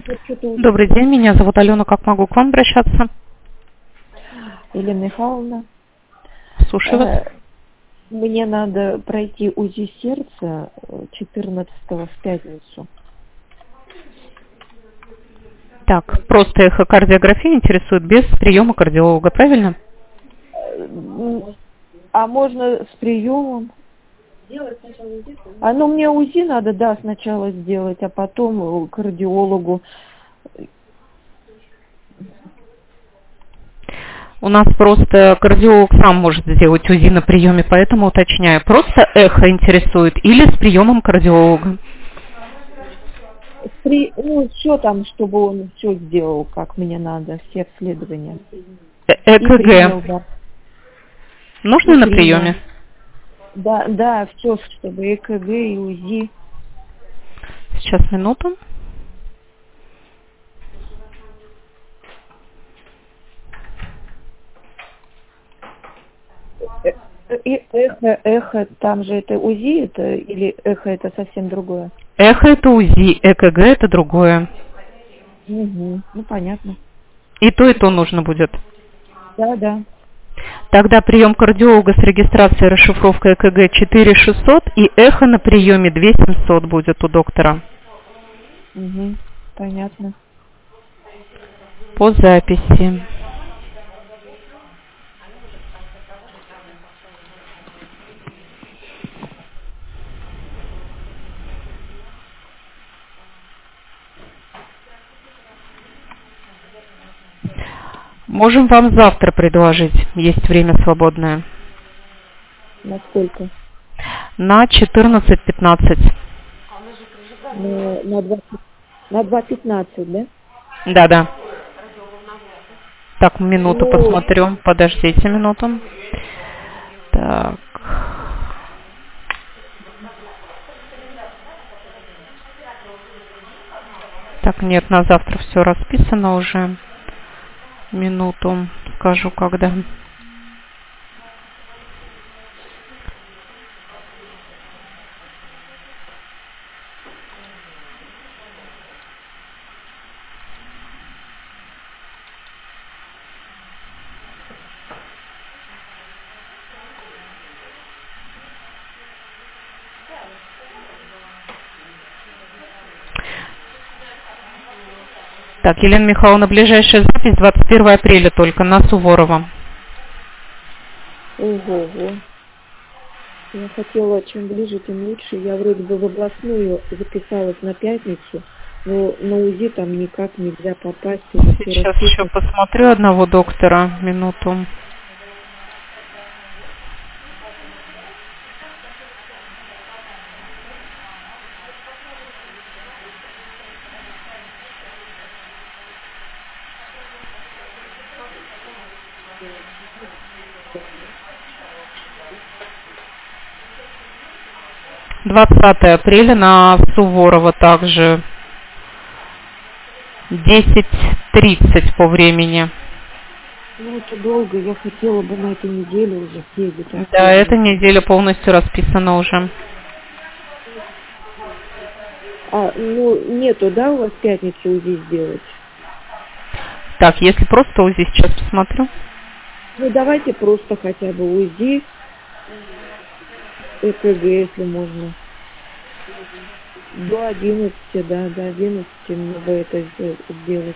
Вот что-то уже. Добрый день, меня зовут Алена. Как могу к вам обращаться? Елена Михайловна, Слушаю вас. мне надо пройти УЗИ сердца 14-го в пятницу. Так, просто эхокардиография интересует без приема кардиолога, правильно? А можно с приемом? Ну мне УЗИ надо, да, сначала сделать, а потом к кардиологу. У нас просто кардиолог сам может сделать УЗИ на приеме, поэтому уточняю. Просто эхо интересует или с приемом кардиолога? Ну, все там, чтобы он все сделал, как мне надо, все обследования. И принял, ЭКГ. да. Нужно И на принял. приеме? Да, все, чтобы ЭКГ и УЗИ. Сейчас, минуту. Эхо, там же это УЗИ, это или эхо это совсем другое? Эхо это УЗИ, ЭКГ это другое. Угу, ну понятно. И то нужно будет. Да. Тогда прием кардиолога с регистрацией расшифровкой ЭКГ 4600 и эхо на приеме 2700 будет у доктора. Угу, понятно. По записи. Можем вам завтра предложить, есть время свободное. Насколько? На 14:15. На 2:15, да? Да. Так, минуту Ну, посмотрю. Подождите минуту. Так. Так, нет, на завтра все расписано уже. Минуту скажу, когда. Так, Елена Михайловна, ближайшая запись 21 апреля только на Суворова. ого. Я хотела, чем ближе, тем лучше. Я вроде бы в областную записалась на пятницу, но на УЗИ там никак нельзя попасть, уже все Сейчас еще расписано. посмотрю одного доктора. Минуту. Двадцатое апреля на Суворова также 10:30 по времени. Ну, это долго, я хотела бы на этой неделе уже съездить Да, эта обследоваться. неделя полностью расписана уже. Ну, нету, да, у вас в пятницу УЗИ сделать? Так, если просто УЗИ, сейчас посмотрю. Ну, давайте просто хотя бы УЗИ, ЭКГ, если можно. До 11, да, до 11 мне бы это сделать.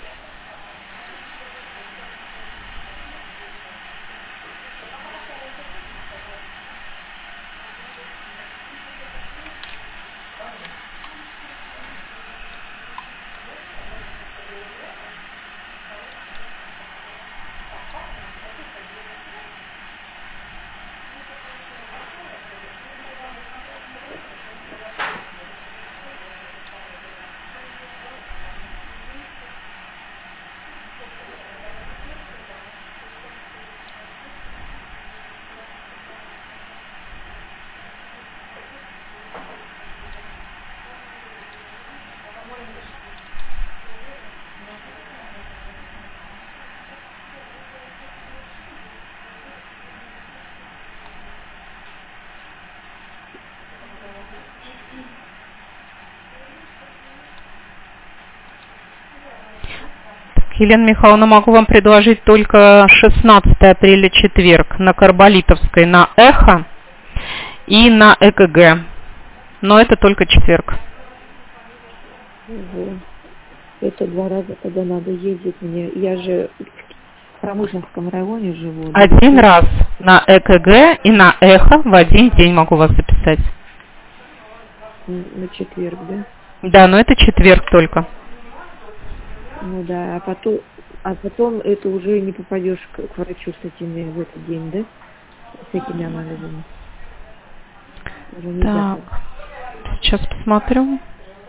Елена Михайловна, могу вам предложить только 16 апреля, четверг, на Карболитовской, на эхо и на ЭКГ. Но это только четверг. Угу. Это 2 раза, когда надо ездить мне. Я же в Промышленском районе живу. Один раз на ЭКГ и на эхо в один день могу вас записать. На четверг, да? Да, но это четверг только. Ну да, а потом это уже не попадешь к врачу с этими в этот день, да? С этими анализами. Уже нельзя. Так, сейчас посмотрю.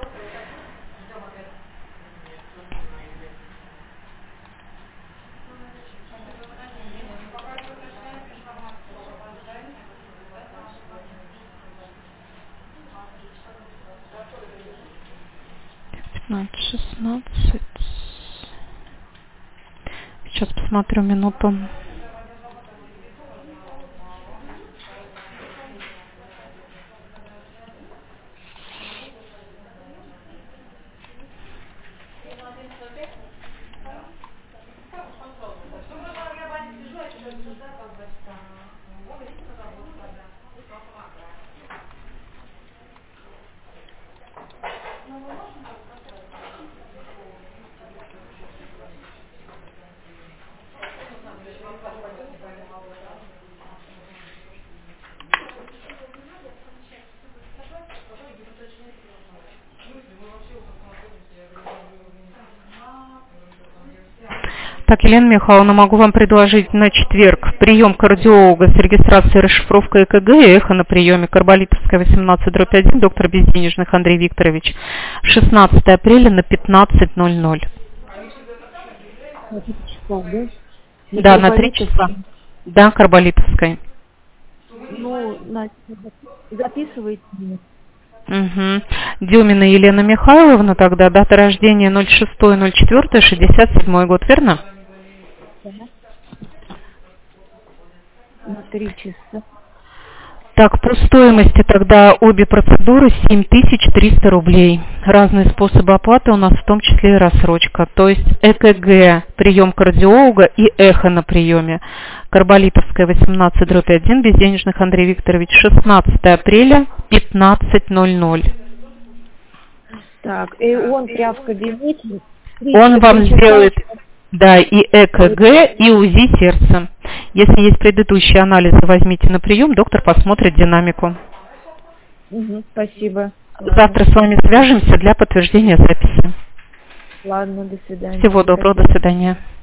Значит, 16. Сейчас посмотрю минуту. Так, Елена Михайловна, могу вам предложить на четверг прием кардиолога с регистрацией расшифровкой ЭКГ и эхо на приеме Карболитовская, 18/1, доктор Безденежных Андрей Викторович, 16 апреля на 15:00. На 3 часа, да? Да, на 3 часа. Да, Карболитовской. Ну, записывайте меня. Угу. Дюмина Елена Михайловна, тогда дата рождения 06.04.67 год, верно? На 3 часа. Так, по стоимости тогда обе процедуры 7300 рублей. Разные способы оплаты у нас, в том числе и рассрочка. То есть ЭКГ, прием кардиолога и эхо на приеме. Карболитовская, 18/1, Безденежных Андрей Викторович, 16 апреля, 15:00. Так, и он прямо в кабинете. Он вам сделает, да, и ЭКГ, и УЗИ сердца. Если есть предыдущие анализы, возьмите на прием, доктор посмотрит динамику. Угу, спасибо. Завтра с вами свяжемся для подтверждения записи. Ладно, до свидания. Всего доброго, до свидания.